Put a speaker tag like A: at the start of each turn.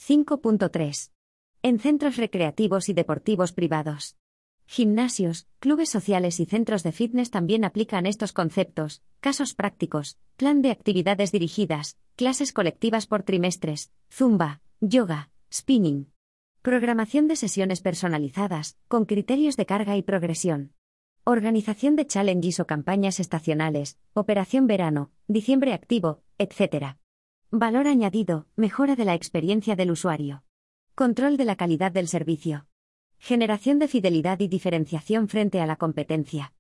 A: 5.3. En centros recreativos y deportivos privados. Gimnasios, clubes sociales y centros de fitness también aplican estos conceptos. Casos prácticos: plan de actividades dirigidas, clases colectivas por trimestres, zumba, yoga, spinning. Programación de sesiones personalizadas, con criterios de carga y progresión. Organización de challenges o campañas estacionales, operación verano, diciembre activo, etc. Valor añadido: mejora de la experiencia del usuario. Control de la calidad del servicio. Generación de fidelidad y diferenciación frente a la competencia.